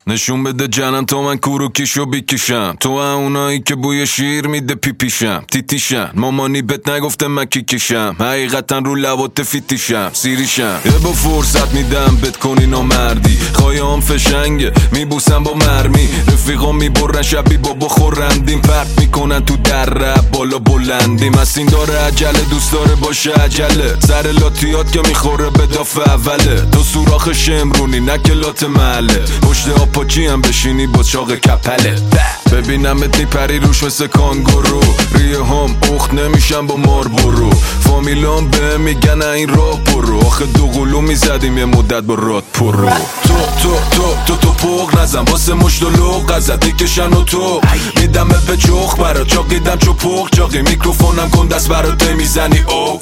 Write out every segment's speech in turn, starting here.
نشون بده جنم تا من کوروکیشو بیکشم، تو اونایی که بوی شیر میده پیپیشم، تیتیشم مامانی بهت نگفته من کیکیشم، حقیقتا رو لبات فیتیشم سیریشم، یه با فرصت میدم بت کنی نامردی، خواهیم فشنگه میبوسم با مرمی، رفیقا میبرن شبی بابا خورندیم، پرت میکنن تو در رب بالا بلندیم، از این داره عجله دوست داره باشه عجله، سر لاتیات که میخوره به دافع اوله، تو سوراخ شمرونی نکلات محله، پشت پاچی هم بشینی با چاق کپله، ببینمت میپری روش مثل کانگورو، ریه هم اخت نمیشم با ماربورو، فامیلام به میگن این راه برو، آخه دو قلو میزدیم یه مدت با راد پرو، تو پوق نزن واسه مشت و لوق ازت میکشن و تو میدمه به چخ برا چاقیدم چو پوق چاقی میکروفونم کن دست برات میزنی او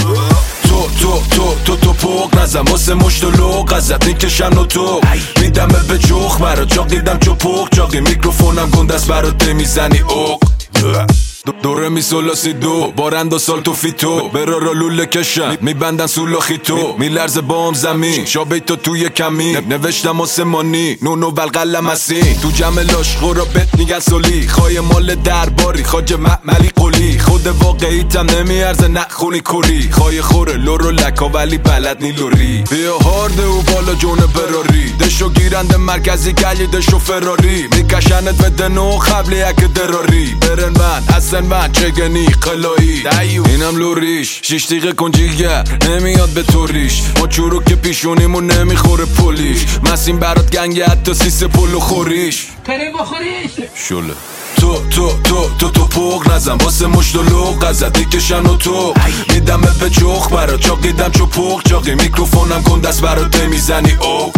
تو پوق نزن واسه مشت و لوق ازت میکشن و تو میدمه به چخ برا چاقیدم چو پوق چاقی میکروفونم کن دست برات میزنی او دوره میسولاسی دو بارند و سال تو فیتو برا را لوله کشم میبندن سولاخی تو میلرز بام زمین شابیتو توی کمی نوشتم آسمانی نونو والقلم هستی تو جمع لاشقو را بت میگن سولی خواهی مال درباری خاج معملی قولی خود واقعیتم نمیارزه نخونی کوری خواهی خوره لورو لکا ولی بلد نی لوری بیا هارده و بالا جون براری دشو گیرنده مرکزی گلی دشو فراری میکشنت به دنو قبل یک دراری برن من من چگنی قلایی اینم لوریش 6 دقیقه کنجیگر نمیاد به توریش ما چورو که پیشونیمون نمیخوره پولیش مسیم برات گنگه حتی سیس پلو خوریش کریم بخوریش شله تو پوق نزن واسه مشت و لوق ازت میکشن و تو میدمه به چخ برا چاقیدم چو پوق چاقی میکروفونم کن دست برات میزنی اوق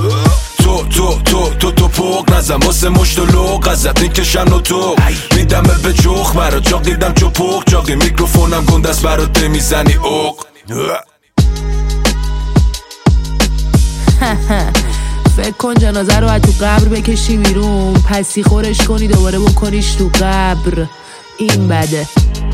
تو پوق نزن واسه مشت و لوق ازت میکشن و تو میدمه به چخ برا چاقیدم چو پوق چاقی میکروفونم کن دست برات میزنی اوق فکر کن جنازه رو از تو قبر بکشی بیرون پسی خورش کنی دوباره بکنیش تو قبر این بده